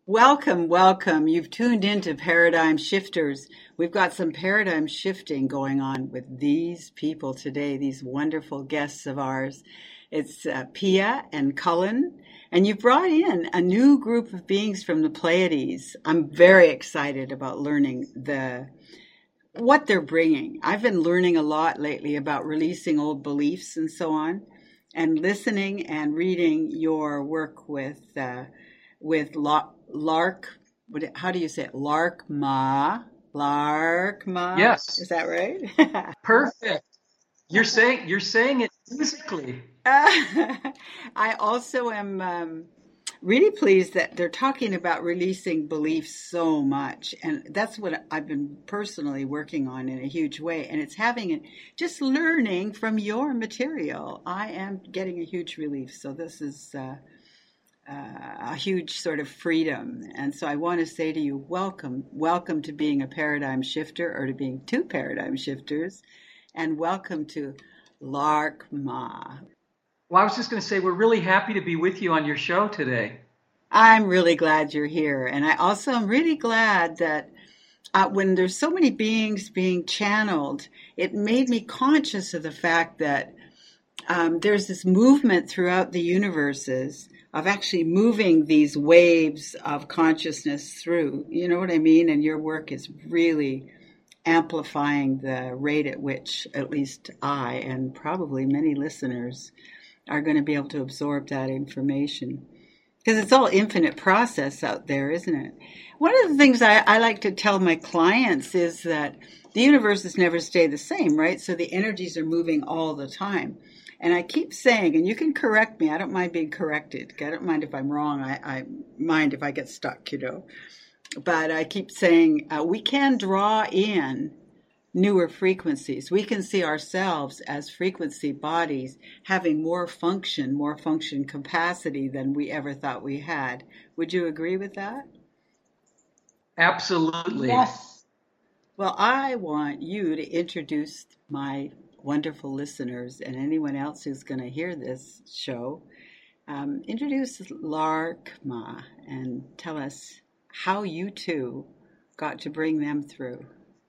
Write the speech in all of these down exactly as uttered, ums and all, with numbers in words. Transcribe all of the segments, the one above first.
Welcome, welcome. You've tuned into Paradigm Shifters. We've got some paradigm shifting going on with these people today, these wonderful guests of ours. It's uh, Pia and Cullen, and you've brought in a new group of beings from the Pleiades. I'm very excited about learning the what they're bringing. I've been learning a lot lately about releasing old beliefs and so on, and listening and reading your work with uh, with La- Lark. What, how do you say it? Lark Ma. Lark Ma. Yes, Is that right? perfect. You're saying you're saying it musically. I also am um, really pleased that they're talking about releasing beliefs so much. And that's what I've been personally working on in a huge way. And it's having it, just learning from your material. I am getting a huge relief. So this is uh, uh, a huge sort of freedom. And so I want to say to you, welcome. Welcome to being a paradigm shifter, or to being two paradigm shifters. And welcome to Lark Ma. Well, I was just going to say we're really happy to be with you on your show today. I'm really glad you're here. And I also am really glad that uh, when there's so many beings being channeled, it made me conscious of the fact that um, there's this movement throughout the universes of actually moving these waves of consciousness through. You know what I mean? And your work is really amplifying the rate at which at least I and probably many listeners are going to be able to absorb that information. Because it's all infinite process out there, isn't it? One of the things I, I like to tell my clients is that the universes never stay the same, right? So the energies are moving all the time. And I keep saying, and you can correct me, I don't mind being corrected. I don't mind if I'm wrong. I, I mind if I get stuck, you know. But I keep saying uh, we can draw in newer frequencies. We can see ourselves as frequency bodies having more function, more function capacity than we ever thought we had. Would you agree with that? Absolutely. Yes. Well, I want you to introduce my wonderful listeners and anyone else who's going to hear this show. Um, introduce Lark Ma and tell us how you two got to bring them through.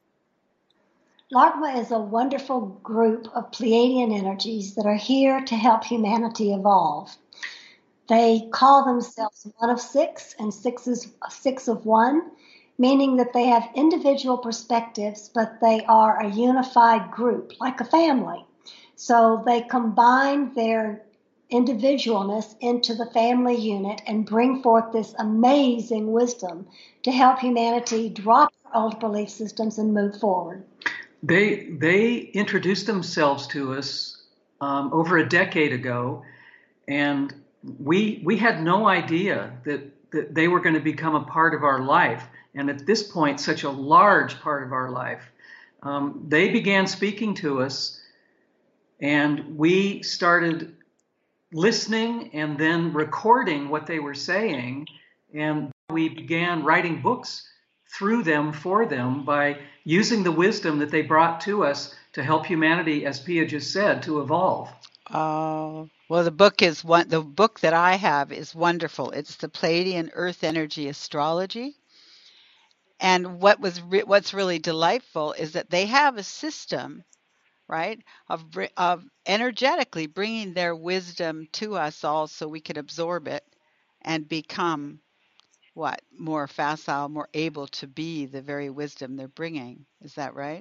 Larkma is a wonderful group of Pleiadian energies that are here to help humanity evolve. They call themselves one of six and six is six of one, meaning that they have individual perspectives, but they are a unified group, like a family. So they combine their individualness into the family unit and bring forth this amazing wisdom to help humanity drop their old belief systems and move forward. They they introduced themselves to us um, over a decade ago, and we we had no idea that that they were going to become a part of our life, and at this point, such a large part of our life. Um, they began speaking to us, and we started listening and then recording what they were saying, and we began writing books through them for them by using the wisdom that they brought to us to help humanity, as Pia just said, to evolve. Oh, well, the book is one, the book that I have is wonderful. It's the Pleiadian Earth Energy Astrology. And what was re- what's really delightful is that they have a system, right, of br- of energetically bringing their wisdom to us all so we can absorb it and become what? More facile, more able to be the very wisdom they're bringing. Is that right?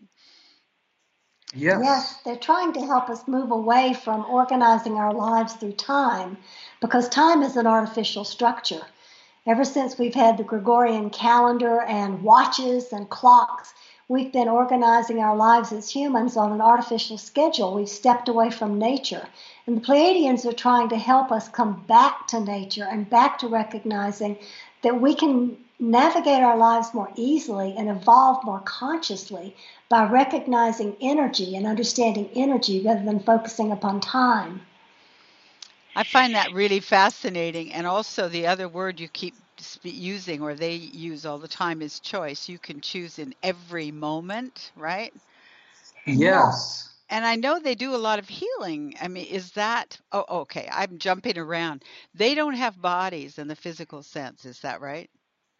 Yes. Yes, they're trying to help us move away from organizing our lives through time because time is an artificial structure. Ever since we've had the Gregorian calendar and watches and clocks, we've been organizing our lives as humans on an artificial schedule. We've stepped away from nature. And the Pleiadians are trying to help us come back to nature and back to recognizing that we can navigate our lives more easily and evolve more consciously by recognizing energy and understanding energy rather than focusing upon time. I find that really fascinating. And also, the other word you keep using, or they use all the time, is choice. You can choose in every moment, right? Yes. And I know they do a lot of healing. I mean, is that, oh, okay, I'm jumping around. They don't have bodies in the physical sense. Is that right?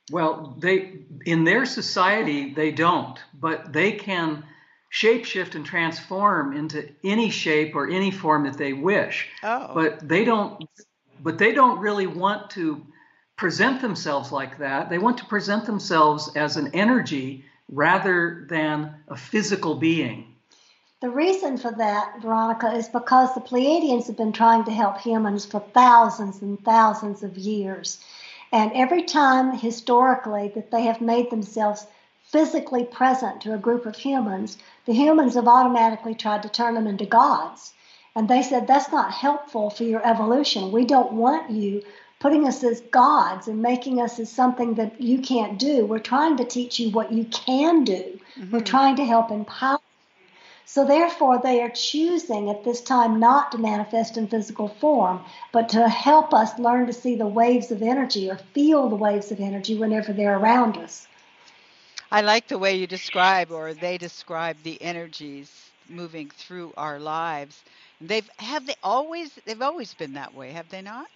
Well, they in their society they don't, but they can shapeshift and transform into any shape or any form that they wish. Oh. But they don't but they don't really want to present themselves like that. They want to present themselves as an energy rather than a physical being. The reason for that, Veronica, is because the Pleiadians have been trying to help humans for thousands and thousands of years. And every time historically that they have made themselves physically present to a group of humans, the humans have automatically tried to turn them into gods. And they said, that's not helpful for your evolution. We don't want you putting us as gods and making us as something that you can't do. We're trying to teach you what you can do. Mm-hmm. We're trying to help empower. So therefore, they are choosing at this time not to manifest in physical form, but to help us learn to see the waves of energy or feel the waves of energy whenever they're around us. I like the way you describe, or they describe, the energies moving through our lives. They've have they always they've always been that way, have they not?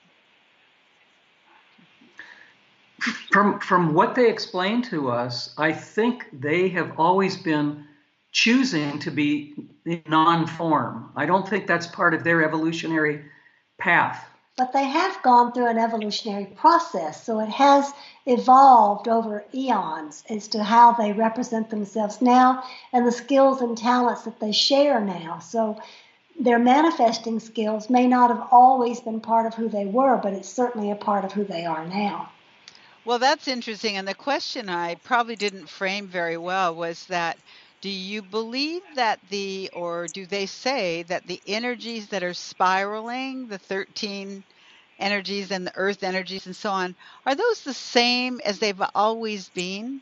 From from what they explain to us, I think they have always been choosing to be in non-form. I don't think that's part of their evolutionary path. But they have gone through an evolutionary process, so it has evolved over eons as to how they represent themselves now and the skills and talents that they share now. So their manifesting skills may not have always been part of who they were, but it's certainly a part of who they are now. Well, that's interesting. And the question I probably didn't frame very well was that, do you believe that the, or do they say that the energies that are spiraling, the thirteen energies and the earth energies and so on, are those the same as they've always been?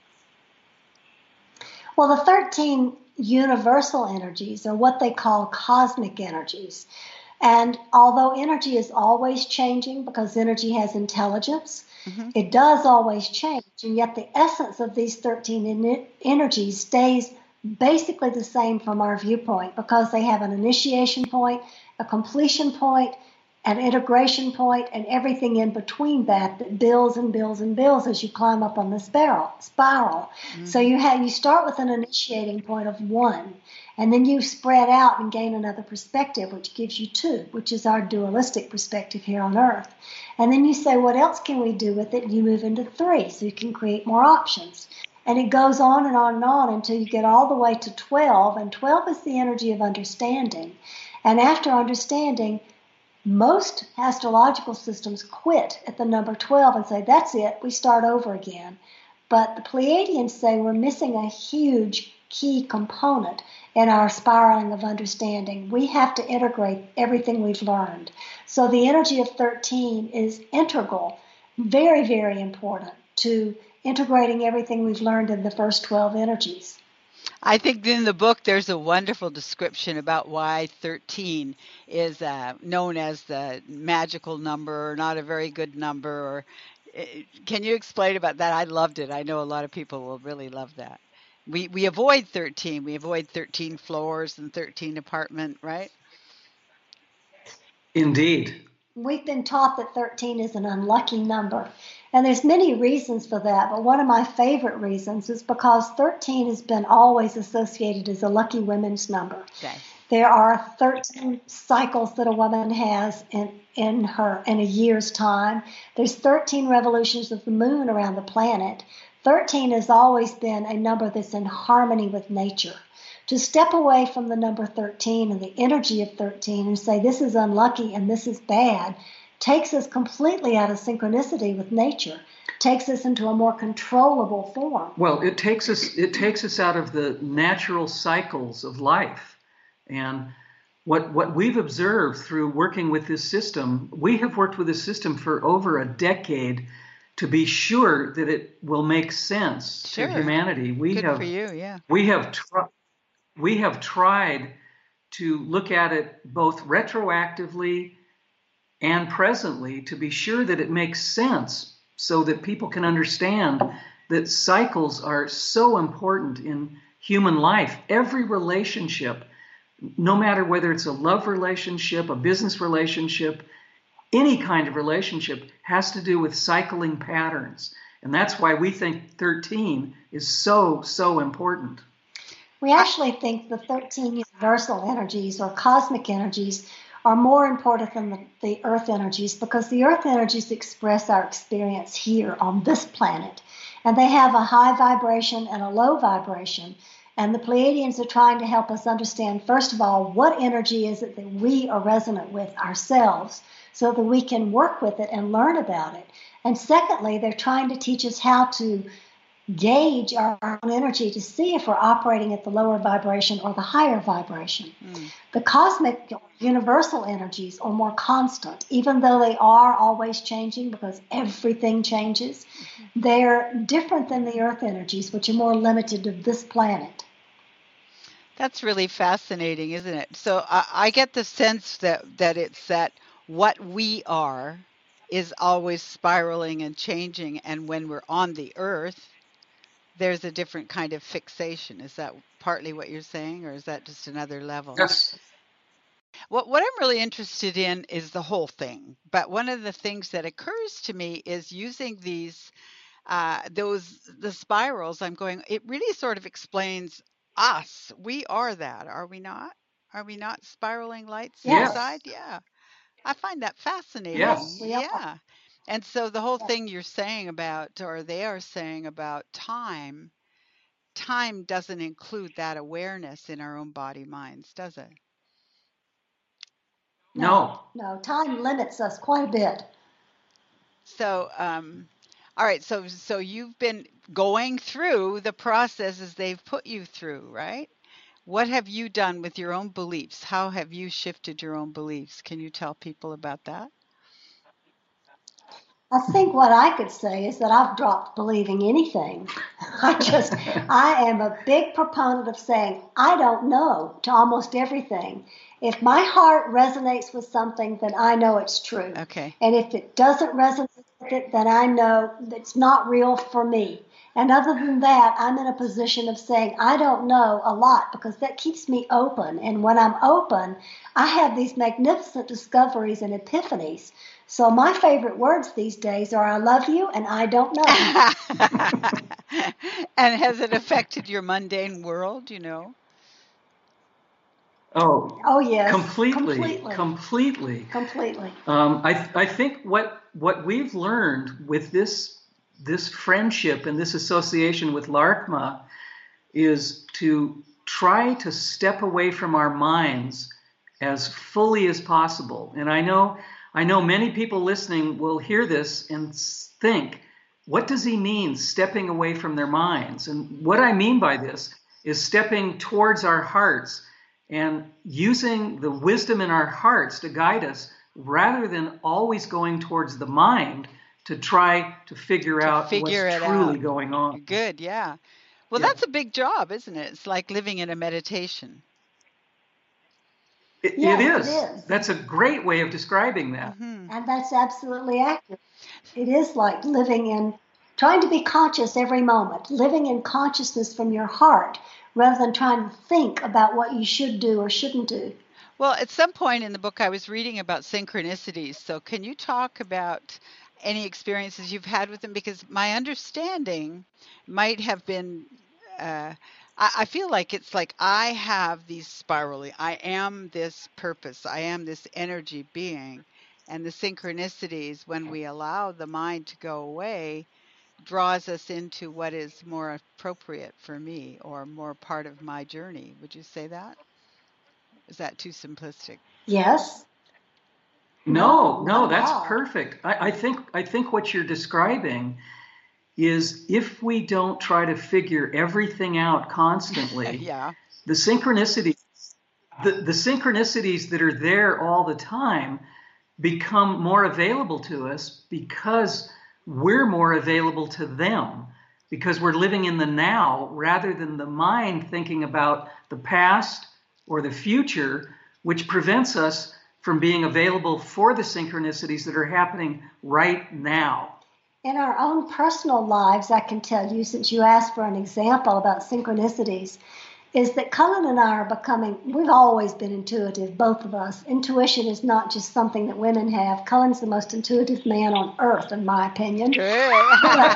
Well, the thirteen universal energies are what they call cosmic energies. And although energy is always changing because energy has intelligence, mm-hmm. it does always change. And yet the essence of these thirteen en- energies stays basically the same from our viewpoint because they have an initiation point, a completion point, an integration point, and everything in between that that builds and builds and builds as you climb up on the spiral. spiral. Mm-hmm. So you have you start with an initiating point of one, and then you spread out and gain another perspective, which gives you two, which is our dualistic perspective here on Earth. And then you say, what else can we do with it? And you move into three, so you can create more options. And it goes on and on and on until you get all the way to twelve, and twelve is the energy of understanding. And after understanding, most astrological systems quit at the number twelve and say, that's it, we start over again. But the Pleiadians say we're missing a huge key component in our spiraling of understanding. We have to integrate everything we've learned. So the energy of thirteen is integral, very, very important to integrating everything we've learned in the first twelve energies. I think in the book there's a wonderful description about why thirteen is uh, known as the magical number, or not a very good number. Or uh, can you explain about that? I loved it. I know a lot of people will really love that. We we avoid thirteen. We avoid thirteen floors and thirteen apartment, right? Indeed. We've been taught that thirteen is an unlucky number. And there's many reasons for that, but one of my favorite reasons is because thirteen has been always associated as a lucky women's number. Okay. There are thirteen cycles that a woman has in, in her in a year's time. There's thirteen revolutions of the moon around the planet. thirteen has always been a number that's in harmony with nature. To step away from the number thirteen and the energy of thirteen and say this is unlucky and this is bad takes us completely out of synchronicity with nature, takes us into a more controllable form. Well, it takes us it takes us out of the natural cycles of life. And what what we've observed through working with this system, we have worked with this system for over a decade to be sure that it will make sense Sure. to humanity. We Good have for you, yeah. we have tr- we have tried to look at it both retroactively and presently to be sure that it makes sense so that people can understand that cycles are so important in human life. Every relationship, no matter whether it's a love relationship, a business relationship, any kind of relationship, has to do with cycling patterns. And that's why we think thirteen is so, so important. We actually think the thirteen universal energies or cosmic energies are more important than the, the earth energies, because the earth energies express our experience here on this planet. And they have a high vibration and a low vibration. And the Pleiadians are trying to help us understand, first of all, what energy is it that we are resonant with ourselves, so that we can work with it and learn about it. And secondly, they're trying to teach us how to gauge our own energy to see if we're operating at the lower vibration or the higher vibration. Mm. The cosmic universal energies are more constant, even though they are always changing because everything changes. Mm-hmm. They're different than the earth energies, which are more limited to this planet. That's really fascinating, isn't it? So I, I get the sense that, that it's that what we are is always spiraling and changing, and when we're on the earth, there's a different kind of fixation. Is that partly what you're saying, or is that just another level? Yes. What what I'm really interested in is the whole thing. But one of the things that occurs to me is using these uh, those the spirals. I'm going. It really sort of explains us. We are that, are we not? Are we not spiraling lights Yes. inside? Yeah. I find that fascinating. Yes. Yeah. And so the whole thing you're saying about, or they are saying about time, time doesn't include that awareness in our own body minds, does it? No. No, time limits us quite a bit. So, um, all right. So, so you've been going through the processes they've put you through, right? What have you done with your own beliefs? How have you shifted your own beliefs? Can you tell people about that? I think what I could say is that I've dropped believing anything. I just, I am a big proponent of saying, I don't know, to almost everything. If my heart resonates with something, then I know it's true. Okay. And if it doesn't resonate with it, then I know it's not real for me. And other than that, I'm in a position of saying, I don't know a lot, because that keeps me open. And when I'm open, I have these magnificent discoveries and epiphanies. So my favorite words these days are I love you and I don't know. And has it affected your mundane world, you know? Oh, oh yes. Completely. Completely. Completely. Completely. Um, I, I think what, what we've learned with this, this friendship and this association with Larkma is to try to step away from our minds as fully as possible. And I know I know many people listening will hear this and think, what does he mean, stepping away from their minds? And what I mean by this is stepping towards our hearts and using the wisdom in our hearts to guide us, rather than always going towards the mind to try to figure To out figure what's it truly out. going on. Good, yeah. Well, Yeah. that's a big job, isn't it? It's like living in a meditation. It, Yes, it, it is. is. That's a great way of describing that. Mm-hmm. And that's absolutely accurate. It is like living in, trying to be conscious every moment, living in consciousness from your heart, rather than trying to think about what you should do or shouldn't do. Well, at some point in the book, I was reading about synchronicities. So can you talk about any experiences you've had with them? Because my understanding might have been, uh, I, I feel like it's like I have these spiraling, I am this purpose, I am this energy being. And the synchronicities, when we allow the mind to go away, draws us into what is more appropriate for me or more part of my journey. Would you say that? Is that too simplistic? Yes? No, No, no, not at that's all. perfect. I, I think I think what you're describing is, if we don't try to figure everything out constantly, Yeah. the synchronicity, the, the synchronicities that are there all the time become more available to us because we're more available to them, because we're living in the now rather than the mind thinking about the past or the future, which prevents us from being available for the synchronicities that are happening right now. In our own personal lives, I can tell you, since you asked for an example about synchronicities, is that Cullen and I are becoming, we've always been intuitive, both of us. Intuition is not just something that women have. Cullen's the most intuitive man on earth, in my opinion. Good.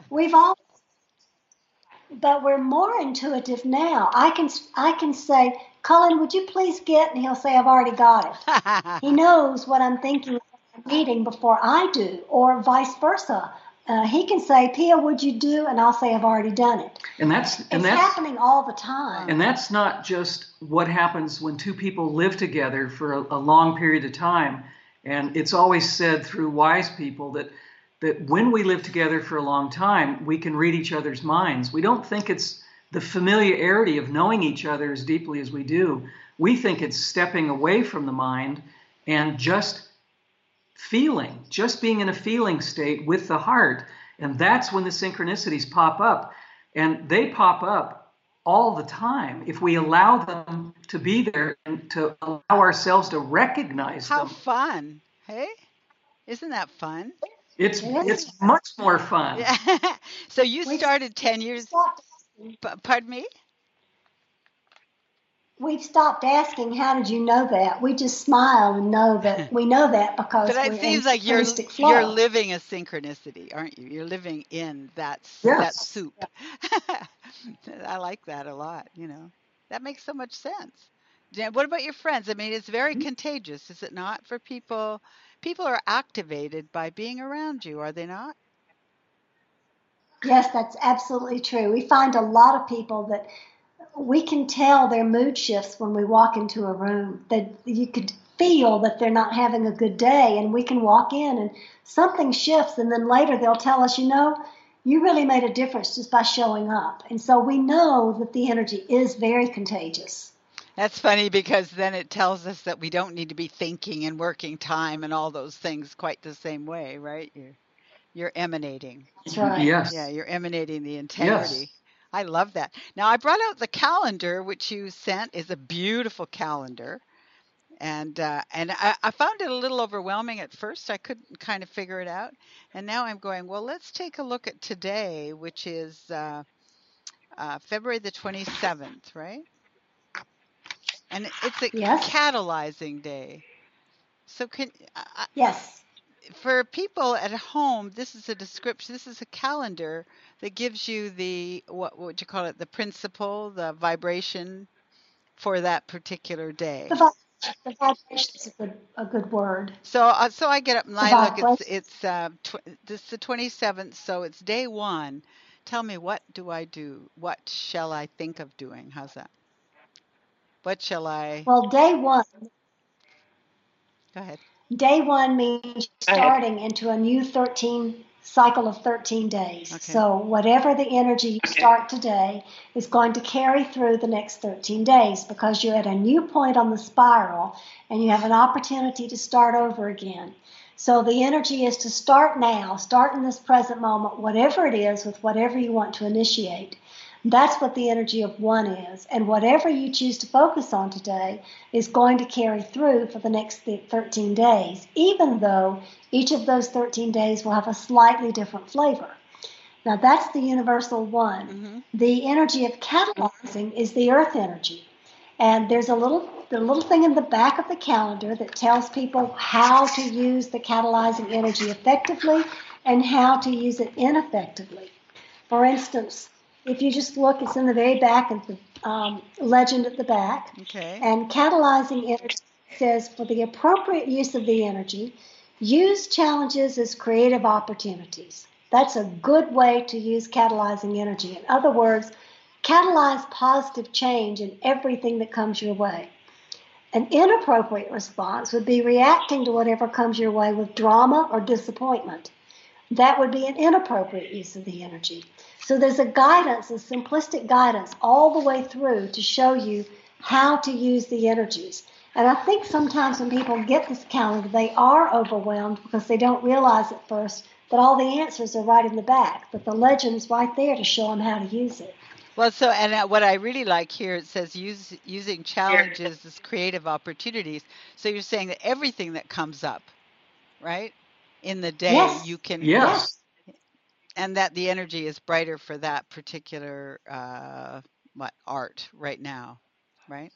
We've all, but we're more intuitive now. I can I can say, Cullen, would you please get? And he'll say, I've already got it. He knows what I'm thinking of reading before I do, or vice versa. Uh, he can say, Pia, would you do? And I'll say, I've already done it. And that's and It's that's happening all the time. and that's not just what happens when two people live together for a, a long period of time. And it's always said through wise people that that when we live together for a long time, we can read each other's minds. We don't think it's the familiarity of knowing each other as deeply as we do. We think it's stepping away from the mind and just feeling, just being in a feeling state with the heart. And that's when the synchronicities pop up. And they pop up all the time if we allow them to be there and to allow ourselves to recognize How them. fun. Hey? Isn't that fun? It's Yes. it's much more fun. Yeah. So you We've started ten years, stopped asking, p- pardon me? we've stopped asking, how did you know that? We just smile and know that we know that because But we're it in seems like you're synchronistic flow. you're living a synchronicity, aren't you? You're living in that s- that Yes. soup. I like that a lot, you know. That makes so much sense. Yeah, what about your friends? I mean, it's very contagious, is it not, for people? People are activated by being around you, are they not? Yes, that's absolutely true. We find a lot of people that we can tell their mood shifts when we walk into a room. That you could feel that they're not having a good day, and we can walk in and something shifts, and then later they'll tell us, you know, you really made a difference just by showing up. And so we know that the energy is very contagious. That's funny because then it tells us that we don't need to be thinking and working time and all those things quite the same way, right? You're you're emanating. That's right. Yes. Yeah, you're emanating the Yes. integrity. I love that. Now I brought out the calendar which you sent is a beautiful calendar. And uh, and I, I found it a little overwhelming at first. I couldn't kind of figure it out. And now I'm going, well, let's take a look at today, which is uh, uh, February the twenty-seventh, right? And it's a Yes. catalyzing day. So can I, Yes. for people at home, this is a description. This is a calendar that gives you the what, what would you call it? The principle, the vibration for that particular day. The, vi- the vibration is a good, a good word. So uh, so I get up and The I look. It's vibration. it's uh, tw- this is the twenty-seventh. So it's day one. Tell me, what do I do? What shall I think of doing? How's that? What shall I? Well, day one. Go ahead. Day one means starting into a new thirteen cycle of thirteen days. Okay. So whatever the energy you start today is going to carry through the next thirteen days because you're at a new point on the spiral and you have an opportunity to start over again. So the energy is to start now, start in this present moment, whatever it is, with whatever you want to initiate. That's what the energy of one is. And whatever you choose to focus on today is going to carry through for the next thirteen days, even though each of those thirteen days will have a slightly different flavor. Now, that's the universal one. Mm-hmm. The energy of catalyzing is the earth energy. And there's a little, the little thing in the back of the calendar that tells people how to use the catalyzing energy effectively and how to use it ineffectively. For instance, if you just look, it's in the very back of the um, legend at the back. Okay. And catalyzing energy says, for the appropriate use of the energy, use challenges as creative opportunities. That's a good way to use catalyzing energy. In other words, catalyze positive change in everything that comes your way. An inappropriate response would be reacting to whatever comes your way with drama or disappointment. That would be an inappropriate use of the energy. So there's a guidance, a simplistic guidance all the way through to show you how to use the energies. And I think sometimes when people get this calendar, they are overwhelmed because they don't realize at first that all the answers are right in the back, but the legend's right there to show them how to use it. Well, so and uh, what I really like here, it says use using challenges as creative opportunities. So you're saying that everything that comes up, right, in the day, Yes. you can, Yes. and that the energy is brighter for that particular uh, what art right now, right?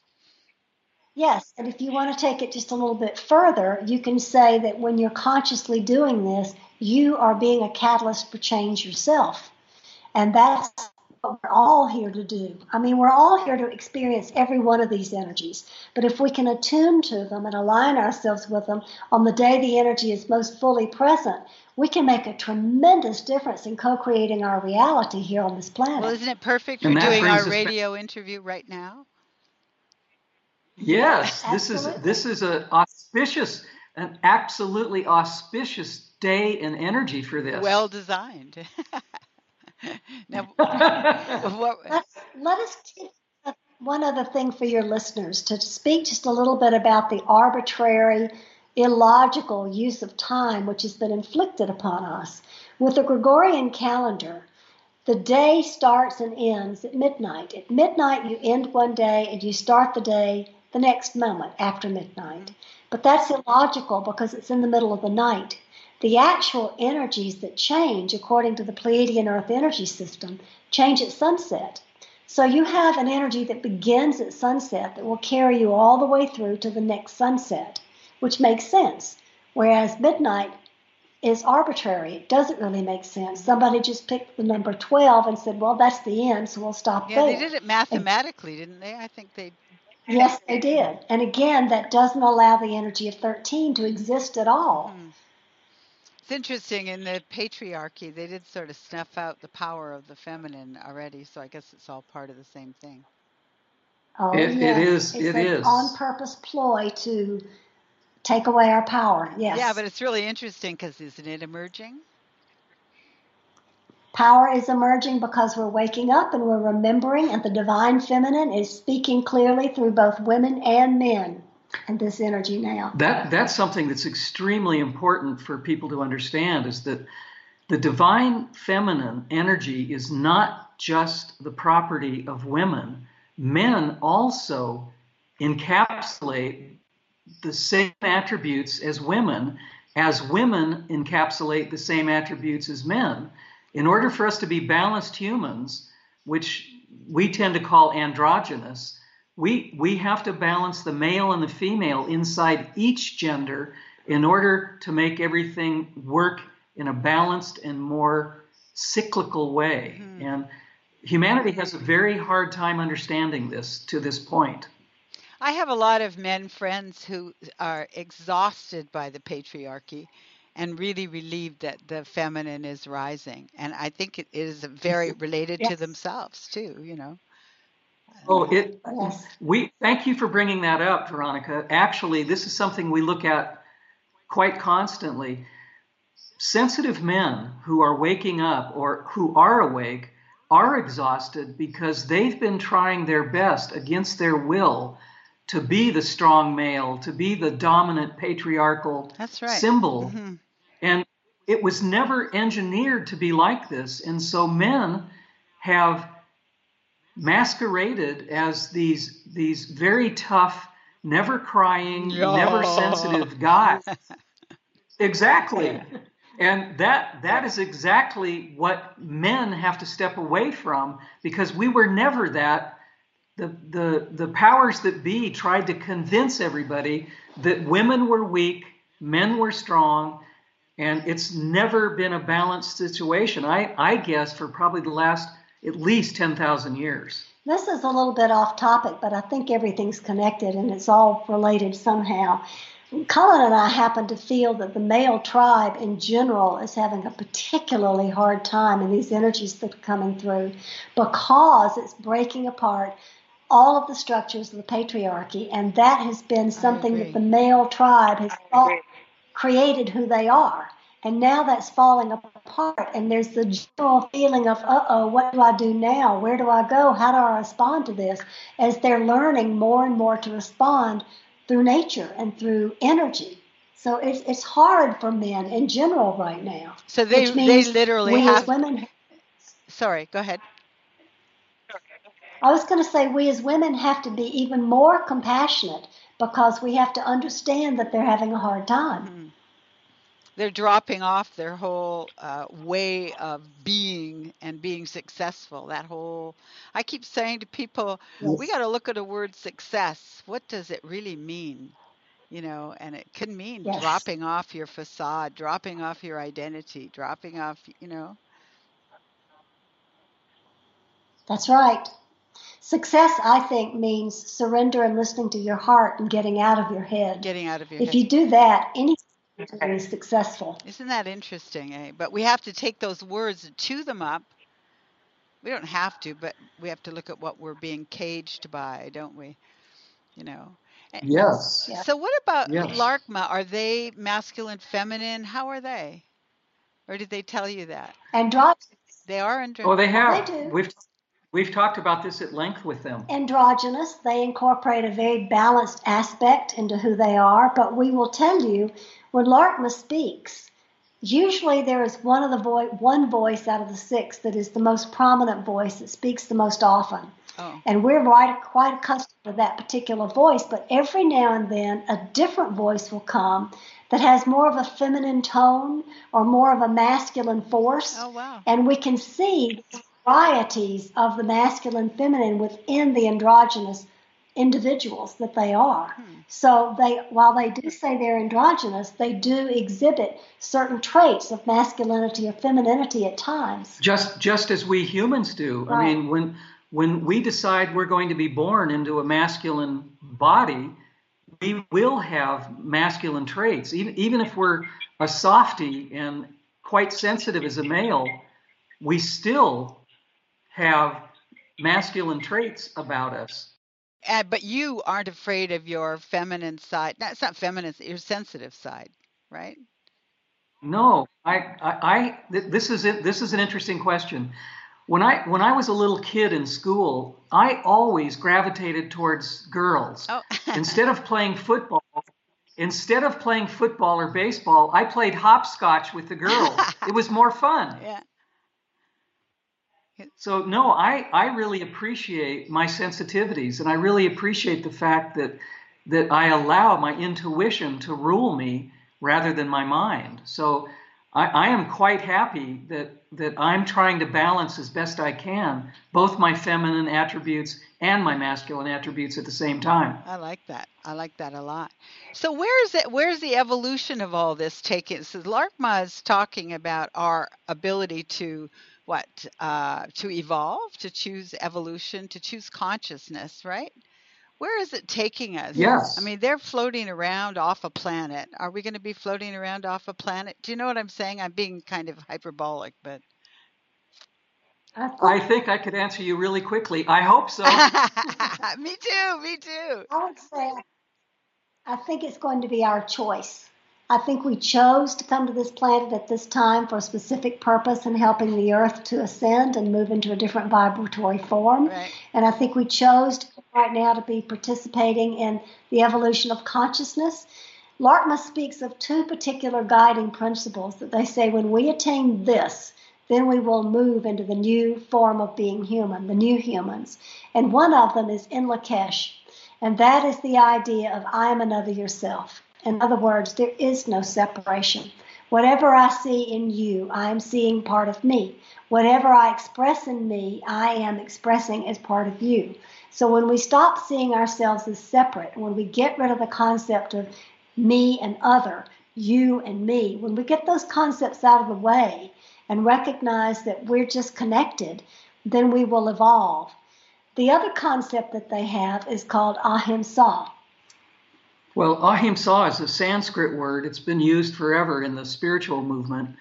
Yes, and if you want to take it just a little bit further, you can say that when you're consciously doing this, you are being a catalyst for change yourself. And that's what we're all here to do. I mean, we're all here to experience every one of these energies. But if we can attune to them and align ourselves with them on the day the energy is most fully present, we can make a tremendous difference in co-creating our reality here on this planet. Well, isn't it perfect for And that doing our brings us back. radio interview right now? Yes, this is Absolutely. this is a auspicious, an absolutely auspicious day and energy for this. Well designed. Now, what, Let, let us take one other thing for your listeners to speak just a little bit about the arbitrary, illogical use of time which has been inflicted upon us. With the Gregorian calendar, the day starts and ends at midnight. At midnight, you end one day and you start the day the next moment after midnight. But that's illogical because it's in the middle of the night. The actual energies that change, according to the Pleiadian Earth energy system, change at sunset. So you have an energy that begins at sunset that will carry you all the way through to the next sunset, which makes sense. Whereas midnight is arbitrary. It doesn't really make sense. Somebody just picked the number twelve and said, well, that's the end, so we'll stop yeah, there. they did it mathematically, didn't they? I think they. Yes, they did. And again, that doesn't allow the energy of thirteen to exist at all. Hmm. It's interesting, in the patriarchy, they did sort of snuff out the power of the feminine already, so I guess it's all part of the same thing. Oh, It, yes. it is. It's It an is. on-purpose ploy to take away our power. Yes. Yeah, but it's really interesting because isn't it emerging? Power is emerging because we're waking up and we're remembering, and the divine feminine is speaking clearly through both women and men in this energy now. That that's something that's extremely important for people to understand, is that the divine feminine energy is not just the property of women. Men also encapsulate the same attributes as women, as women encapsulate the same attributes as men. In order for us to be balanced humans, which we tend to call androgynous, we we have to balance the male and the female inside each gender in order to make everything work in a balanced and more cyclical way. Mm-hmm. And humanity has a very hard time understanding this to this point. I have a lot of men friends who are exhausted by the patriarchy and really relieved that the feminine is rising. And I think it is very related yes. to themselves too, you know. Oh, it. Yes. We thank you for bringing that up, Veronica. Actually, this is something we look at quite constantly. Sensitive men who are waking up or who are awake are exhausted because they've been trying their best against their will to be the strong male, to be the dominant patriarchal That's right. symbol. Mm-hmm. And it was never engineered to be like this. And so men have masqueraded as these these very tough, never crying, oh. never sensitive guys. Exactly. And that that is exactly what men have to step away from, because we were never that. The, the, the powers that be tried to convince everybody that women were weak, men were strong, and it's never been a balanced situation, I, I guess, for probably the last at least ten thousand years. This is a little bit off topic, but I think everything's connected and it's all related somehow. Colin and I happen to feel that the male tribe in general is having a particularly hard time in these energies that are coming through, because it's breaking apart all of the structures of the patriarchy, and that has been something that the male tribe has all created who they are. And now that's falling apart, and there's the general feeling of, uh-oh, what do I do now? Where do I go? How do I respond to this? As they're learning more and more to respond through nature and through energy. So it's it's hard for men in general right now. So they, they literally we have... as women... Sorry, go ahead. I was going to say we as women have to be even more compassionate, because we have to understand that they're having a hard time. Mm-hmm. They're dropping off their whole uh, way of being and being successful. That whole, I keep saying to people, yes. we got to look at the word success. What does it really mean? You know, and it can mean yes. dropping off your facade, dropping off your identity, dropping off, you know. That's right. Success, I think, means surrender and listening to your heart and getting out of your head. Getting out of your If head. you do that, anything is successful. Isn't that interesting, eh? But we have to take those words and chew them up. We don't have to, but we have to look at what we're being caged by, don't we? You know. Eh, Yes. Yeah. So what about Yes. Larkma? Are they masculine, feminine? How are they? Or did they tell you that? Androgynous. They are andro- Oh, they have. They do. We've we've talked about this at length with them. Androgynous, they incorporate a very balanced aspect into who they are, but we will tell you when Larkma speaks, usually there is one of the vo- one voice out of the six that is the most prominent voice that speaks the most often. Oh. And we're right, quite accustomed to that particular voice, but every now and then a different voice will come that has more of a feminine tone or more of a masculine force. Oh, wow. And we can see varieties of the masculine feminine within the androgynous individuals that they are. Hmm. So they, while they do say they're androgynous, they do exhibit certain traits of masculinity or femininity at times. Just just as we humans do. Right. I mean, when when we decide we're going to be born into a masculine body, we will have masculine traits. Even even if we're a softie and quite sensitive as a male, we still have masculine traits about us. Uh, but you aren't afraid of your feminine side. No, it's not feminine, it's your sensitive side, right? No, I, I, I th- this is it. This is an interesting question. When I when I was a little kid in school, I always gravitated towards girls. Oh. Instead of playing football, instead of playing football or baseball, I played hopscotch with the girls. It was more fun. Yeah. So no, I, I really appreciate my sensitivities, and I really appreciate the fact that that I allow my intuition to rule me rather than my mind. So I, I am quite happy that that I'm trying to balance as best I can both my feminine attributes and my masculine attributes at the same time. I like that. I like that a lot. So where is it? Where's the evolution of all this taken? So Larkma is talking about our ability to what? Uh, to evolve, to choose evolution, to choose consciousness, right? Where is it taking us? Yes. I mean, they're floating around off a planet. Are we going to be floating around off a planet? Do you know what I'm saying? I'm being kind of hyperbolic, but I think, I think I could answer you really quickly. I hope so. me too. Me too. I would say I think it's going to be our choice. I think we chose to come to this planet at this time for a specific purpose in helping the earth to ascend and move into a different vibratory form. Right. And I think we chose to, right now to be participating in the evolution of consciousness. Larkma speaks of two particular guiding principles that they say when we attain this, then we will move into the new form of being human, the new humans. And one of them is in Lakesh, and that is the idea of I am another yourself. In other words, there is no separation. Whatever I see in you, I am seeing part of me. Whatever I express in me, I am expressing as part of you. So when we stop seeing ourselves as separate, when we get rid of the concept of me and other, you and me, when we get those concepts out of the way and recognize that we're just connected, then we will evolve. The other concept that they have is called ahimsa. Well, ahimsa is a Sanskrit word. It's been used forever in the spiritual movement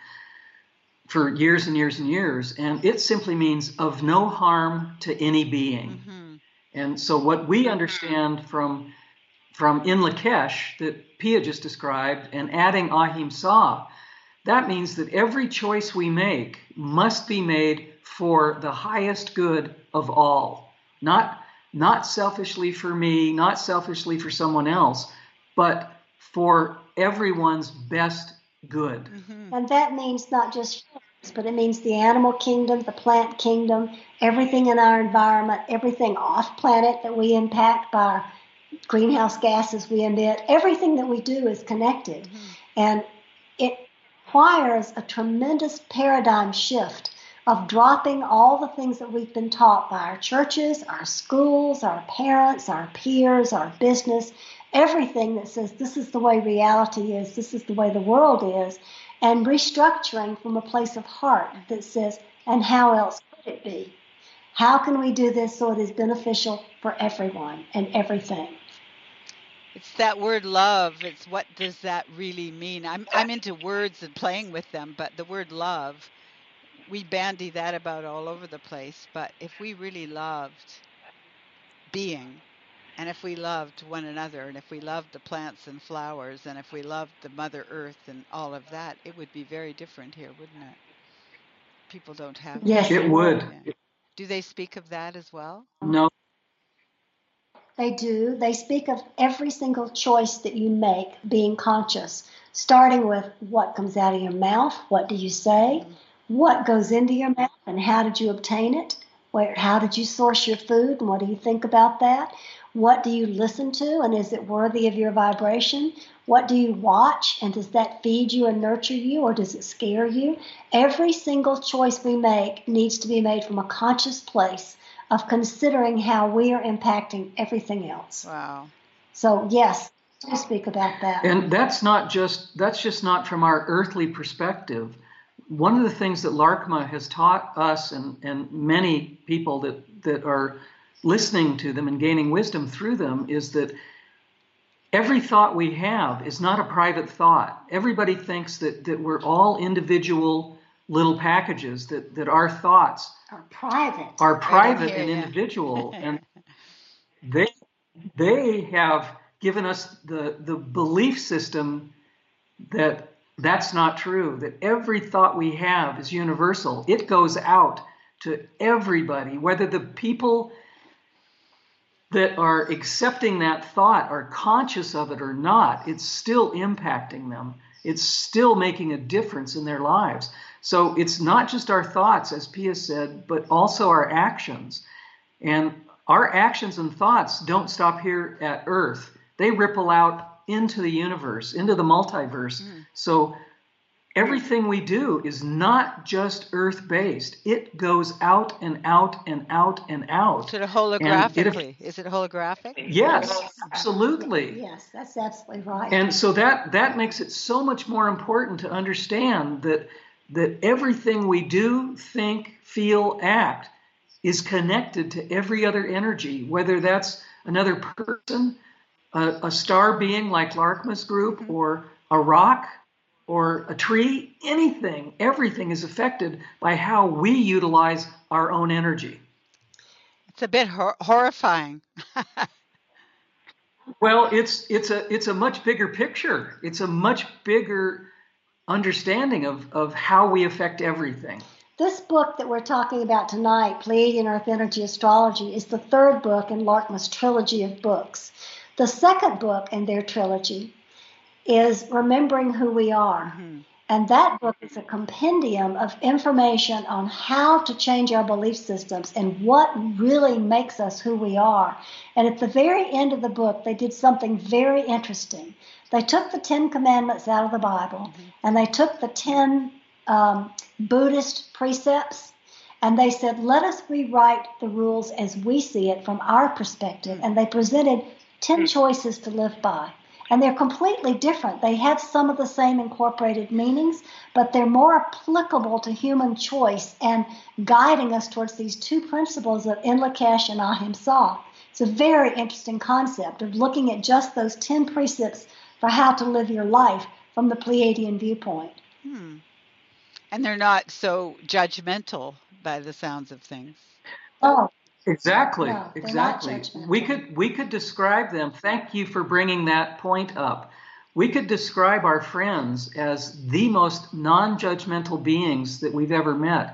for years and years and years. And it simply means of no harm to any being. Mm-hmm. And so what we understand from, from in Lakesh that Pia just described and adding ahimsa, that means that every choice we make must be made for the highest good of all. Not, not selfishly for me, not selfishly for someone else, but for everyone's best good. Mm-hmm. And that means not just humans, but it means the animal kingdom, the plant kingdom, everything in our environment, everything off planet that we impact by our greenhouse gases we emit, everything that we do is connected. Mm-hmm. And it requires a tremendous paradigm shift of dropping all the things that we've been taught by our churches, our schools, our parents, our peers, our business, everything that says this is the way reality is, this is the way the world is, and restructuring from a place of heart that says, and how else could it be? How can we do this so it is beneficial for everyone and everything? It's that word love. It's what does that really mean? I'm I'm into words and playing with them, but the word love, we bandy that about all over the place. But if we really loved being, and if we loved one another, and if we loved the plants and flowers, and if we loved the Mother Earth and all of that, it would be very different here, wouldn't it? People don't have Yes, that. It it would. would. Yeah. Do they speak of that as well? No, They do. They speak of every single choice that you make being conscious, starting with what comes out of your mouth, what do you say, Mm. what goes into your mouth, and how did you obtain it? Where, how did you source your food, and what do you think about that? What do you listen to, and is it worthy of your vibration? What do you watch, and does that feed you and nurture you, or does it scare you? Every single choice we make needs to be made from a conscious place of considering how we are impacting everything else. Wow. So yes, do speak about that. and that's not just that's just not from our earthly perspective. One of the things that Larkma has taught us and, and many people that, that are listening to them and gaining wisdom through them is that every thought we have is not a private thought. Everybody thinks that, that we're all individual little packages, that, that our thoughts Are private. are Right in private here, and yeah. individual. And they they have given us the, the belief system that that's not true, that every thought we have is universal. It goes out to everybody, whether the people that are accepting that thought are conscious of it or not, it's still impacting them. It's still making a difference in their lives. So it's not just our thoughts, as Pia said, but also our actions. And our actions and thoughts don't stop here at Earth. They ripple out into the universe, into the multiverse. Mm. So everything we do is not just Earth-based. It goes out and out and out and out. Sort of And it, holographically. Is it holographic? yes, absolutely. Yes, that's absolutely right. And so that that makes it so much more important to understand that that everything we do, think, feel, act is connected to every other energy, whether that's another person, a, a star being like Larkma's group, Mm-hmm. or a rock, or a tree, anything, everything is affected by how we utilize our own energy. It's a bit hor- horrifying. Well, it's it's a it's a much bigger picture. It's a much bigger understanding of, of how we affect everything. This book that we're talking about tonight, Pleiadian Earth Energy Astrology, is the third book in Larkma's trilogy of books. The second book in their trilogy is Remembering Who We Are. Mm-hmm. And that book is a compendium of information on how to change our belief systems and what really makes us who we are. And at the very end of the book, they did something very interesting. They took the Ten Commandments out of the Bible, Mm-hmm. and they took the ten um, Buddhist precepts, and they said, let us rewrite the rules as we see it from our perspective. And they presented ten choices to live by. And they're completely different. They have some of the same incorporated meanings, but they're more applicable to human choice and guiding us towards these two principles of En Lakesh and Ahimsa. It's a very interesting concept of looking at just those ten precepts for how to live your life from the Pleiadian viewpoint. Hmm. And they're not so judgmental by the sounds of things. Oh, Exactly, no, they're not exactly. judgmental. We could we could describe them. Thank you for bringing that point up. We could describe our friends as the most non-judgmental beings that we've ever met.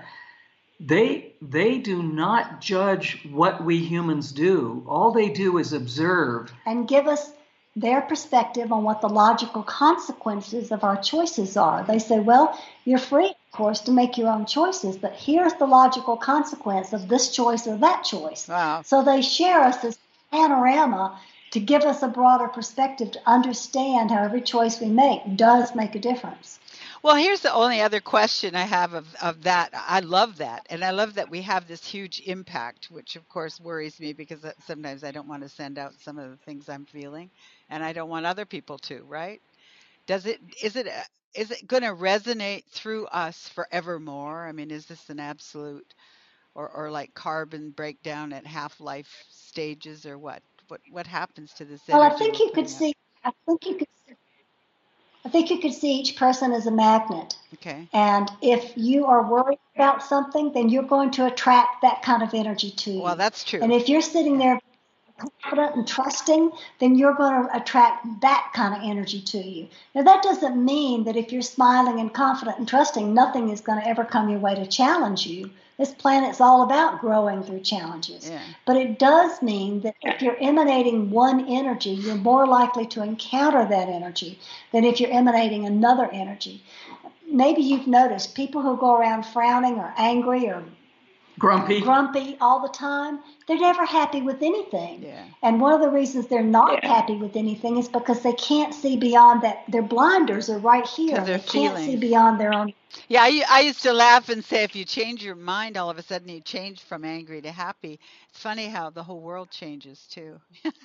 They they do not judge what we humans do. All they do is observe. And give us their perspective on what the logical consequences of our choices are. They say, well, you're free, of course, to make your own choices, but here's the logical consequence of this choice or that choice. Wow. So they share us this panorama to give us a broader perspective to understand how every choice we make does make a difference. Well, here's the only other question I have of, of that. I love that. And I love that we have this huge impact, which of course worries me because sometimes I don't want to send out some of the things I'm feeling and I don't want other people to, right? Does it, is it, is it going to resonate through us forevermore? I mean, is this an absolute or or like carbon breakdown at half-life stages, or what? What what happens to this Well, I energy think we're you could putting out? see. I think you could. I think you could see each person as a magnet. Okay. And if you are worried about something, then you're going to attract that kind of energy to Well, you. that's And true. if you're sitting there confident and trusting, then you're going to attract that kind of energy to you. Now, that doesn't mean that if you're smiling and confident and trusting, nothing is going to ever come your way to challenge you. This planet's all about growing through challenges. Yeah. But it does mean that if you're emanating one energy, you're more likely to encounter that energy than if you're emanating another energy. Maybe you've noticed people who go around frowning or angry or Grumpy. grumpy all the time, they're never happy with anything. Yeah. And one of the reasons they're not Yeah. happy with anything is because they can't see beyond that. Their blinders are right here. Because they're They can't see feelings. beyond their own. Yeah, I, I used to laugh and say if you change your mind, all of a sudden you change from angry to happy. It's funny how the whole world changes too.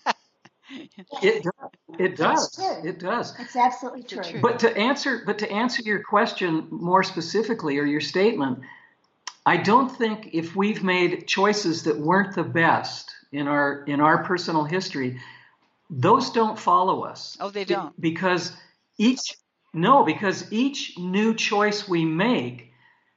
It does. It It's does. true. It does. It's absolutely It's the true. truth. But to answer, but to answer your question more specifically, or your statement, I don't think if we've made choices that weren't the best in our in our personal history, those don't follow us. Oh, they It- don't. because each no, because each new choice we make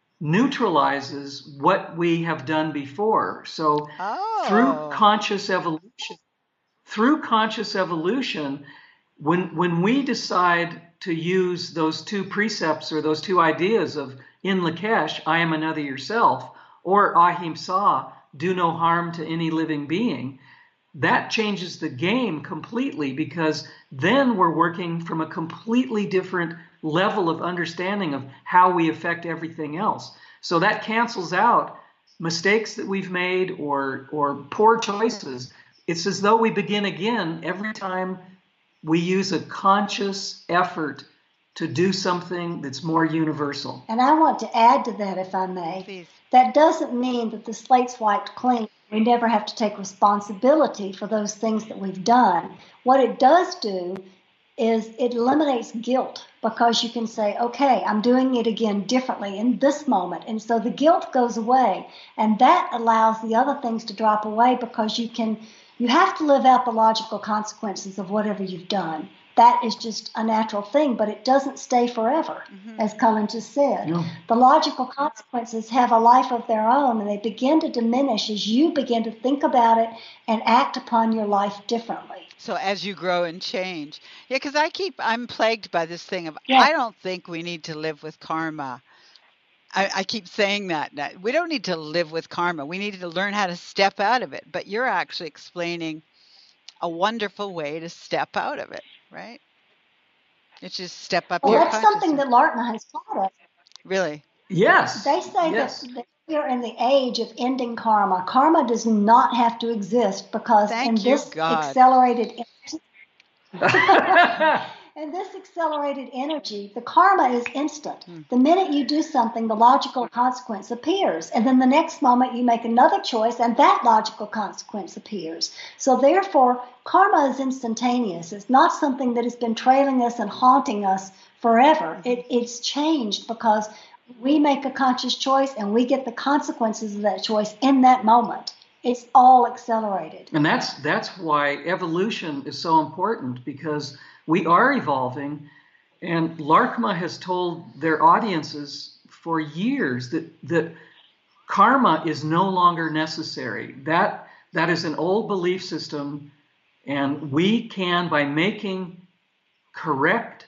neutralizes what we have done before. So through Oh, conscious evolution, through conscious evolution, when when we decide to use those two precepts or those two ideas of in Lakesh, I am another yourself, or ahimsa, do no harm to any living being, that changes the game completely, because then we're working from a completely different level of understanding of how we affect everything else. So that cancels out mistakes that we've made or or poor choices. It's as though we begin again every time we use a conscious effort to do something that's more universal. And I want to add to that, if I may. please. That doesn't mean that the slate's wiped clean. We never have to take responsibility for those things that we've done. What it does do is it eliminates guilt, because you can say, okay, I'm doing it again differently in this moment. And so the guilt goes away, and that allows the other things to drop away, because you can, you have to live out the logical consequences of whatever you've done. That is just a natural thing, but it doesn't stay forever, Mm-hmm. as Cullen just said. No. The logical consequences have a life of their own, and they begin to diminish as you begin to think about it and act upon your life differently. So as you grow and change. Yeah, because I keep, I'm plagued by this thing of, Yeah. I don't think we need to live with karma. I, I keep saying that, that we don't need to live with karma. We need to learn how to step out of it. But you're actually explaining a wonderful way to step out of it, right? It's just step up Well, your that's something consciousness. that Lartna has taught us. Really? Yes. They say Yes. that, that we are in the age of ending karma. Karma does not have to exist, because in Thank you, this God. accelerated in this accelerated energy, the karma is instant. Hmm. The minute you do something, the logical consequence appears. And then the next moment you make another choice, and that logical consequence appears. So therefore, karma is instantaneous. It's not something that has been trailing us and haunting us forever. It, it's changed because we make a conscious choice and we get the consequences of that choice in that moment. It's all accelerated. And that's that's why evolution is so important, because we are evolving, and Larkma has told their audiences for years that that karma is no longer necessary. That that is an old belief system, and we can, by making correct,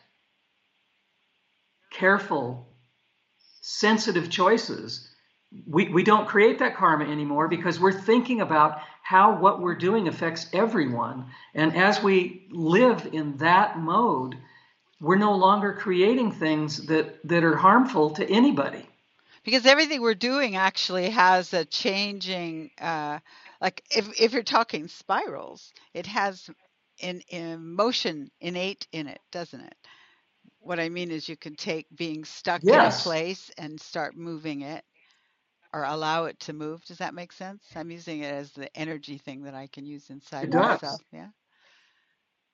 careful, sensitive choices, we, we don't create that karma anymore, because we're thinking about how what we're doing affects everyone. And as we live in that mode, we're no longer creating things that, that are harmful to anybody. Because everything we're doing actually has a changing, uh, like if, if you're talking spirals, it has an emotion innate in it, doesn't it? What I mean is you can take being stuck in a Yes, place and start moving it, or allow it to move. Does that make sense? I'm using it as the energy thing that I can use inside it Yes. does. myself. Yeah.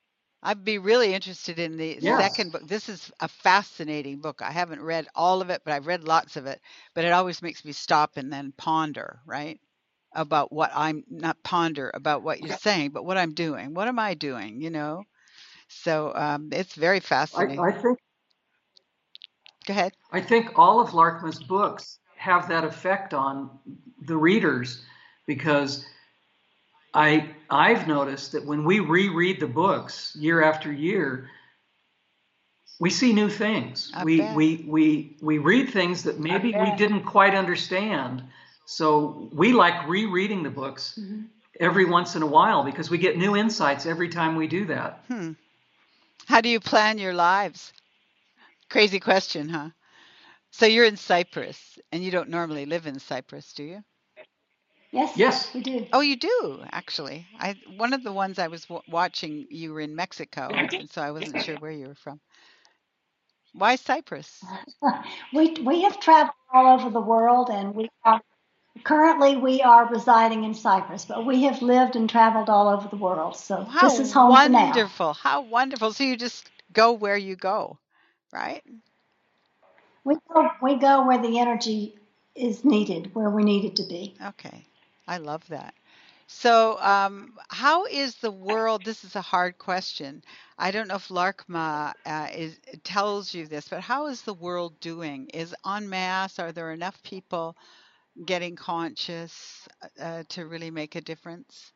I'd be really interested in the Yes. second book. This is a fascinating book. I haven't read all of it, but I've read lots of it. But it always makes me stop and then ponder, right? About what I'm not ponder about what you're saying, but what I'm doing. What am I doing? You know? So um, it's very I, I fascinating. think Go ahead. I think all of Larkma's books have that effect on the readers because I I've noticed that when we reread the books year after year, we see new things. I We bet. we we we read things that maybe we didn't quite understand. So we like rereading the books Mm-hmm. every once in a while because we get new insights every time we do that. Hmm. How do you plan your lives? Crazy question, huh? So you're in Cyprus, and you don't normally live in Cyprus, do you? Yes, Yes. we do. Oh, you do, actually. I one of the ones I was w- watching, you were in Mexico, and so I wasn't sure where you were from. Why Cyprus? we we have traveled all over the world, and we are currently we are residing in Cyprus, but we have lived and traveled all over the world. So How this is home for now. wonderful. How wonderful. So you just go where you go, right? We go we go where the energy is needed, where we need it to be. Okay. I love that. So, um, how is the world? This is a hard question. I don't know if Larkma uh, is tells you this, but how is the world doing? Is en masse? Are there enough people getting conscious uh, to really make a difference?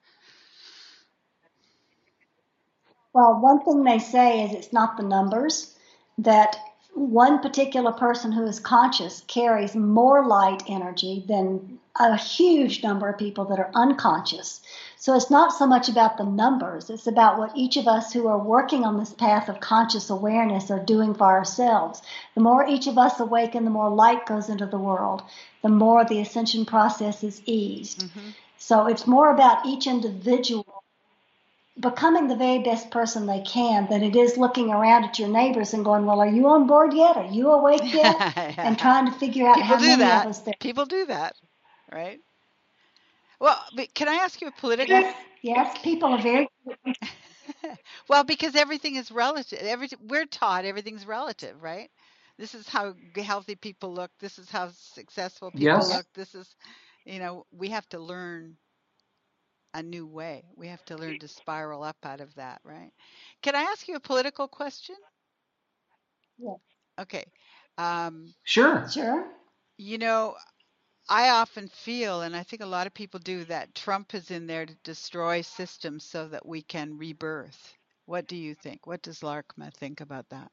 Well, one thing they say is it's not the numbers, that one particular person who is conscious carries more light energy than a huge number of people that are unconscious. So it's not so much about the numbers, it's about what each of us who are working on this path of conscious awareness are doing for ourselves. The more each of us awaken, the more light goes into the world, the more the ascension process is eased. Mm-hmm. So it's more about each individual becoming the very best person they can than it is looking around at your neighbors and going, well, are you on board yet? Are you awake yet? And trying to figure out People how do many of that. us there. People do that, right? Well, but can I ask you a political? Yes, yes, people are very. Well, because everything is relative. Every we're taught everything's relative, right? This is how g- healthy people look. This is how successful people Yes. look. This is, you know, we have to learn a new way. We have to learn to spiral up out of that, right? Can I ask you a political question? Yeah, Okay. Um, Sure. sure. you know, I often feel, and I think a lot of people do, that Trump is in there to destroy systems so that we can rebirth. What do you think? What does Larkma think about that?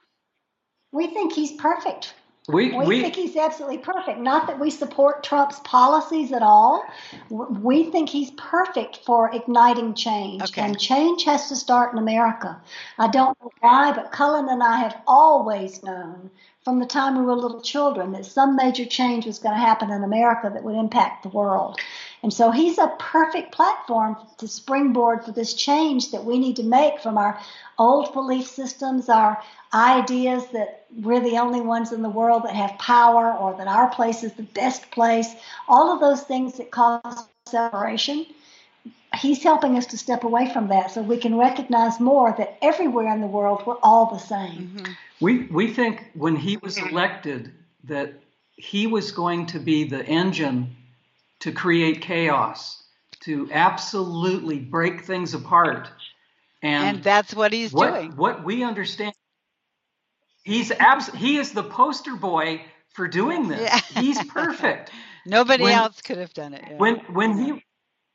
We think he's perfect. We We think we he's absolutely perfect. Not that we support Trump's policies at all. We think he's perfect for igniting change, Okay. and change has to start in America. I don't know why, but Cullen and I have always known from the time we were little children that some major change was going to happen in America that would impact the world. And so he's a perfect platform to springboard for this change that we need to make from our old belief systems, our ideas that we're the only ones in the world that have power or that our place is the best place, all of those things that cause separation. He's helping us to step away from that so we can recognize more that everywhere in the world we're all the same. Mm-hmm. we we think when he was elected that he was going to be the engine to create chaos, to absolutely break things apart. And And that's what he's what doing. what we understand, he's abs- he is the poster boy for doing this. Yeah. He's perfect. Nobody When else could have done it. Yeah. when when he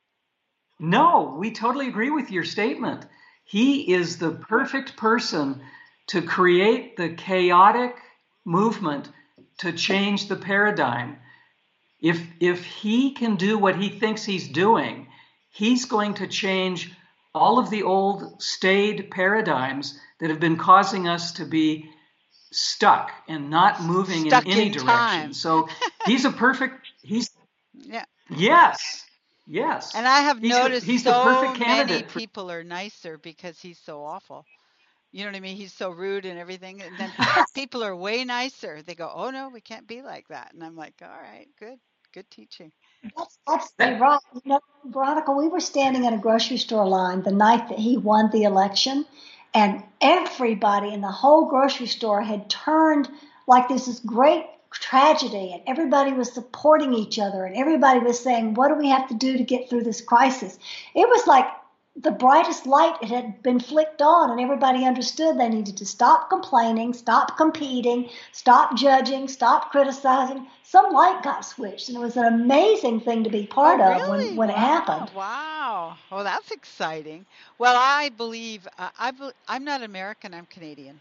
No, we totally agree with your statement. He is the perfect person to create the chaotic movement to change the paradigm. If if he can do what he thinks he's doing, he's going to change all of the old staid paradigms that have been causing us to be stuck and not moving in Stuck any in direction. time. So he's a perfect he's Yeah. yes. Yes. And I have He's the noticed he's the so perfect many candidate for people are nicer because he's so awful. You know what I mean? He's so rude and everything. And then people are way nicer. They go, oh no, we can't be like that. And I'm like, all right, good, good teaching. That's absolutely right. You know, Veronica, we were standing at a grocery store line the night that he won the election, And everybody in the whole grocery store had turned like this is great tragedy, and everybody was supporting each other, and everybody was saying, what do we have to do to get through this crisis? It was like the brightest light it had been flicked on, and everybody understood they needed to stop complaining, stop competing, stop judging, stop criticizing. Some light got switched, and it was an amazing thing to be part Oh, of when, really? when it Wow, happened. wow. Well, that's exciting. Well, I believe uh, I bel I'm not American, I'm Canadian.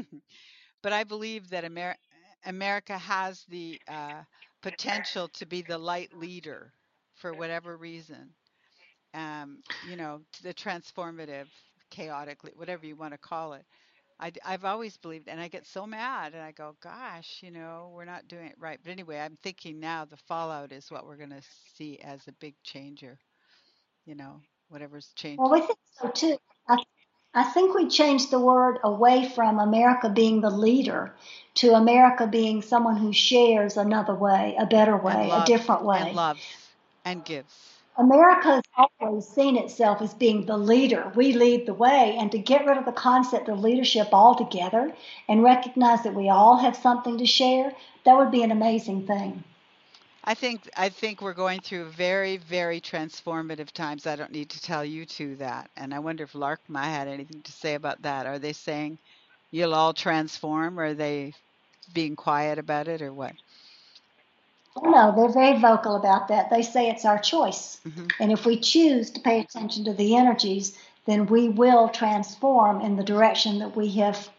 But I believe that Amer America has the uh, potential to be the light leader for whatever reason. Um, you know, to the transformative, chaotically, whatever you want to call it. I, have always believed, and I get so mad, and I go, gosh, you know, we're not doing it right. But anyway, I'm thinking now the fallout is what we're going to see as a big changer, you know, whatever's Well, changed. we think so too. I, I think we changed the word away from America being the leader to America being someone who shares another way, a better And way, a loves, different and way. loves, and gives. America has always seen itself as being the leader. We lead the way, and to get rid of the concept of leadership altogether and recognize that we all have something to share, that would be an amazing thing. I think I think we're going through very, very transformative times. I don't need to tell you two that. And I wonder if Larkma had anything to say about that. Are they saying you'll all transform, or are they being quiet about it, or what? Oh, no, they're very vocal about that. They say it's our choice. Hmm. And if we choose to pay attention to the energies, then we will transform in the direction that we have,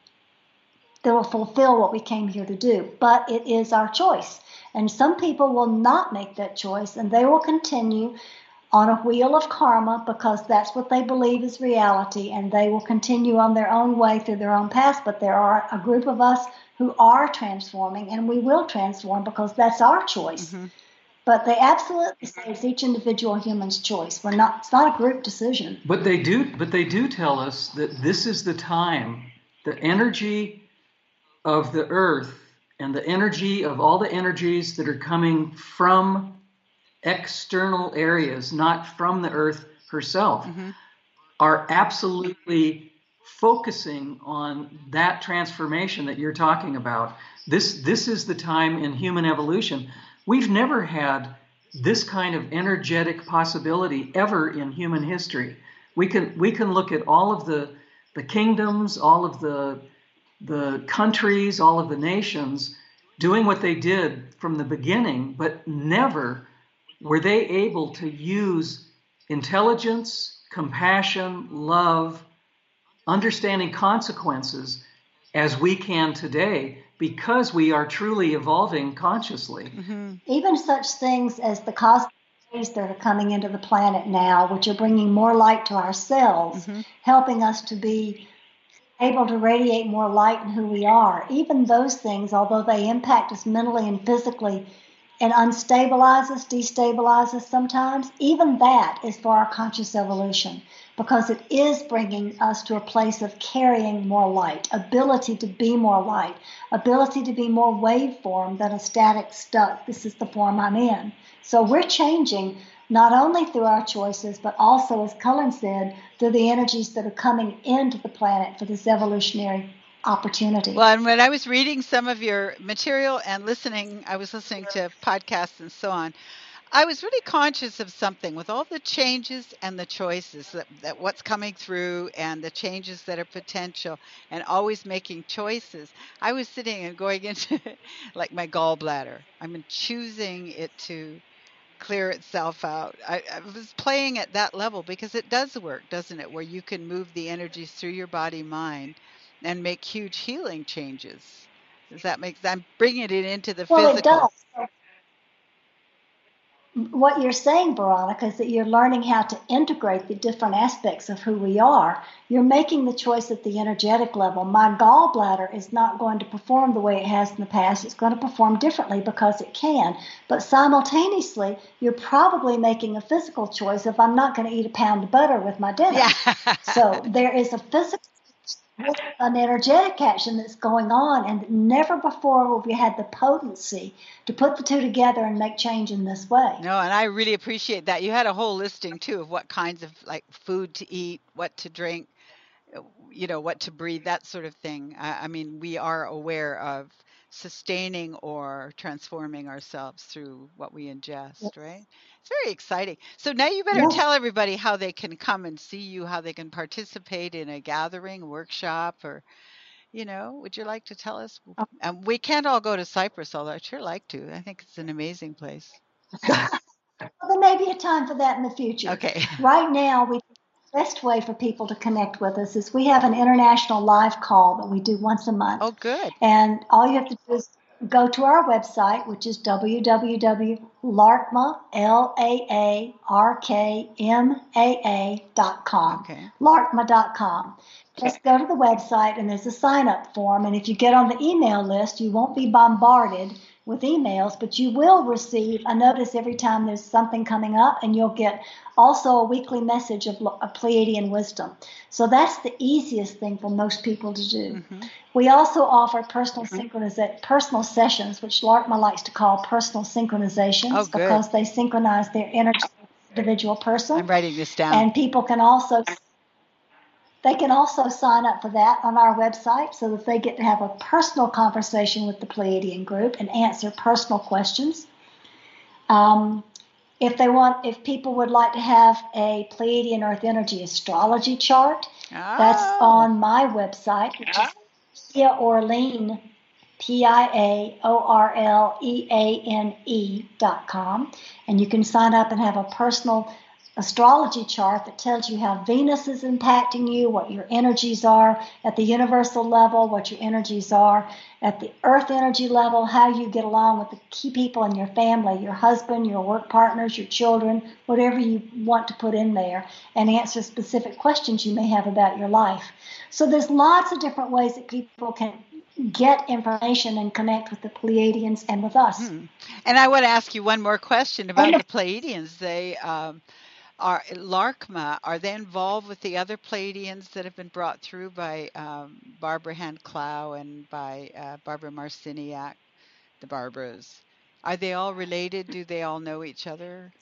that will fulfill what we came here to do. But it is our choice. And some people will not make that choice, and they will continue on a wheel of karma because that's what they believe is reality, and they will continue on their own way through their own path. But there are a group of us who are transforming, and we will transform because that's our choice. Hmm. But they absolutely say it's each individual human's choice. We're not, it's not a group decision. But they do, but they do tell us that this is the time, the energy of the earth and the energy of all the energies that are coming from external areas, not from the earth herself, Hmm. are absolutely focusing on that transformation that you're talking about. This, this is the time in human evolution. We've never had this kind of energetic possibility ever in human history. We can, we can look at all of the, the kingdoms, all of the, the countries, all of the nations doing what they did from the beginning, but never were they able to use intelligence, compassion, love, understanding consequences as we can today because we are truly evolving consciously. Hmm. Even such things as the cosmic rays that are coming into the planet now, which are bringing more light to ourselves, Hmm. helping us to be able to radiate more light in who we are. Even those things, although they impact us mentally and physically and unstabilize us, destabilize us sometimes, even that is for our conscious evolution because it is bringing us to a place of carrying more light, ability to be more light, ability to be more waveform than a static stuck, this is the form I'm in. So we're changing not only through our choices, but also, as Cullen said, through the energies that are coming into the planet for this evolutionary opportunity. Well, and when I was reading some of your material and listening, I was listening to podcasts and so on. I was really conscious of something with all the changes and the choices that, that what's coming through and the changes that are potential and always making choices. I was sitting and going into like my gallbladder. I'm choosing it to clear itself out. I, I was playing at that level because it does work, doesn't it? Where you can move the energies through your body, mind, and make huge healing changes. Does that make sense? I'm bringing it into the Well, it physical. does. What you're saying, Veronica, is that you're learning how to integrate the different aspects of who we are. You're making the choice at the energetic level. My gallbladder is not going to perform the way it has in the past. It's going to perform differently because it can. But simultaneously, you're probably making a physical choice if I'm not going to eat a pound of butter with my dinner. Yeah. So there is a physical an energetic action that's going on, and never before have we had the potency to put the two together and make change in this way. No, and I really appreciate that. You had a whole listing too of what kinds of like food to eat, what to drink. you know, what to breathe, that sort of thing. I, I mean, we are aware of sustaining or transforming ourselves through what we ingest, right? It's very exciting. So now you better Yes. tell everybody how they can come and see you, how they can participate in a gathering, workshop, or, you know, would you like to tell us? Um, we can't all go to Cyprus, although I'd sure like to. I think it's an amazing place. Well, there may be a time for that in the future. Okay. Right now, we the best way for people to connect with us is we have an international live call that we do once a month. Oh, good. And all you have to do is go to our website, which is w w w dot larkma, L A A R K M A A dot com, Okay. larkma dot com. Just go to the website and there's a sign up form. And if you get on the email list, you won't be bombarded with emails, but you will receive a notice every time there's something coming up, and you'll get also a weekly message of, of Pleiadian wisdom. So that's the easiest thing for most people to do. Mm-hmm. We also offer personal synchroniza- personal sessions, which Larkma likes to call personal synchronizations, Oh, good. because they synchronize their energy with the individual person. I'm writing this down. And people can also they can also sign up for that on our website, so that they get to have a personal conversation with the Pleiadian group and answer personal questions. Um, if they want, if people would like to have a Pleiadian Earth Energy astrology chart, Oh. that's on my website, which is Pia Orleane, P I A O R L E A N E dot com. And you can sign up and have a personal astrology chart that tells you how Venus is impacting you, what your energies are at the universal level, what your energies are at the earth energy level, how you get along with the key people in your family, your husband, your work partners, your children, whatever you want to put in there, and answer specific questions you may have about your life. So there's lots of different ways that people can get information and connect with the Pleiadians and with us. Hmm. And I want to ask you one more question about the Pleiadians. They um, are Larkma. Are they involved with the other Pleiadians that have been brought through by um, Barbara Hand Clow and by uh, Barbara Marciniak, the Barbaras? Are they all related? Do they all know each other?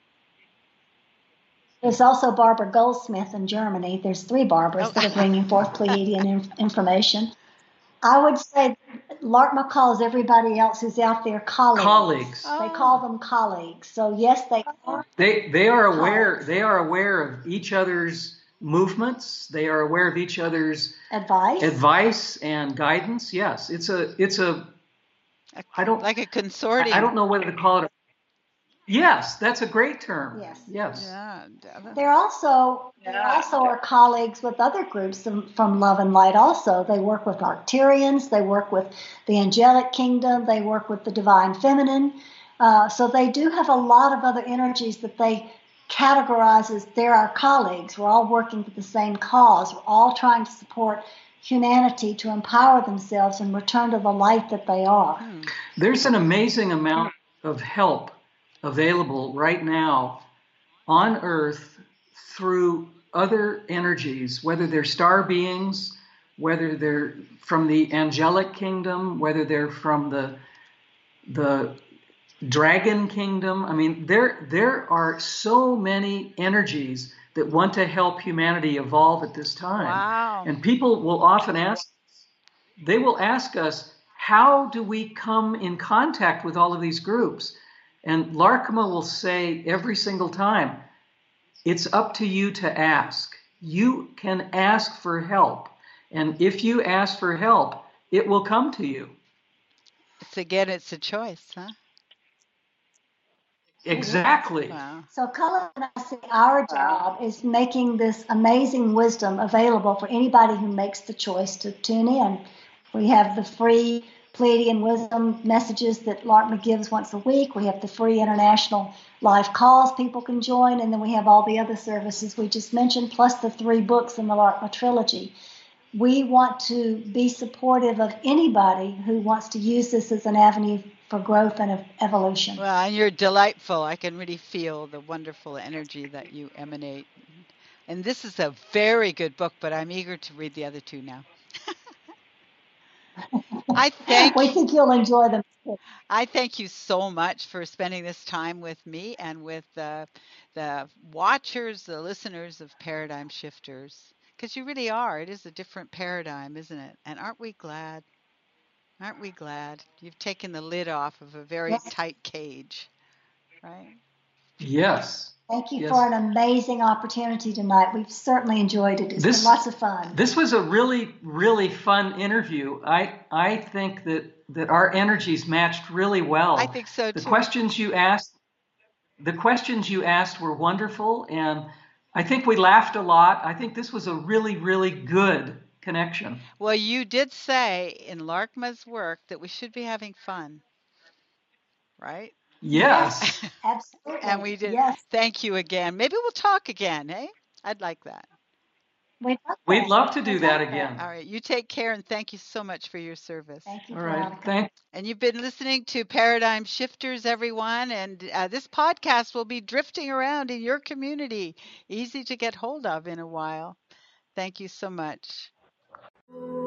There's also Barbara Goldsmith in Germany. There's three Barbaras Oh. that are bringing forth Pleiadian inf- information. I would say Larkma calls everybody else who's out there colleagues. Colleagues. They call them colleagues. So yes, they are. They they are aware Colleagues. they are aware of each other's movements. They are aware of each other's Advice. advice and guidance. Yes, it's a it's a I don't Like a consortium. I don't know whether to call it a, yes, that's a great term. Yes. Yes. Yeah. They're also they also are colleagues with other groups from, from Love and Light also. They work with Arcturians, they work with the Angelic Kingdom, they work with the Divine Feminine. Uh, so they do have a lot of other energies that they categorize as they're our colleagues. We're all working for the same cause. We're all trying to support humanity to empower themselves and return to the light that they are. Hmm. There's an amazing amount of help available right now on Earth through other energies, whether they're star beings, whether they're from the angelic kingdom, whether they're from the the dragon kingdom. I mean, there there are so many energies that want to help humanity evolve at this time. Wow. And people will often ask, they will ask us, how do we come in contact with all of these groups? And Larkma will say every single time, it's up to you to ask. You can ask for help. And if you ask for help, it will come to you. It's again, it's a choice, huh? Exactly. Wow. So Cullen and I say our job is making this amazing wisdom available for anybody who makes the choice to tune in. We have the free Pleiadian wisdom messages that Larkma gives once a week. We have the free international live calls people can join, and then we have all the other services we just mentioned, plus the three books in the Larkma trilogy. We want to be supportive of anybody who wants to use this as an avenue for growth and evolution. Well, and you're delightful. I can really feel the wonderful energy that you emanate. And this is a very good book, but I'm eager to read the other two now. I thank we think you'll enjoy them. I thank you so much for spending this time with me and with the the watchers, the listeners of Paradigm Shifters. Because you really are. It is a different paradigm, isn't it? And aren't we glad? Aren't we glad? You've taken the lid off of a very Yes. tight cage, right? Yes. Thank you Yes. for an amazing opportunity tonight. We've certainly enjoyed it. It's This- been lots of fun. This was a really, really fun interview. I I think that that our energies matched really well. I think so The too. questions you asked, the questions you asked were wonderful, and I think we laughed a lot. I think this was a really, really good connection. Well, you did say in Larkma's work that we should be having fun, right? Yes. Absolutely. And we did. Yes. Thank you again. Maybe we'll talk again, hey? I'd like that. We'd love, We'd that. love to do We'd that love again. All right. You take care and thank you so much for your service. Thank you, All right. Veronica. Thank And you've been listening to Paradigm Shifters, everyone. And uh, this podcast will be drifting around in your community, easy to get hold of in a while. Thank you so much.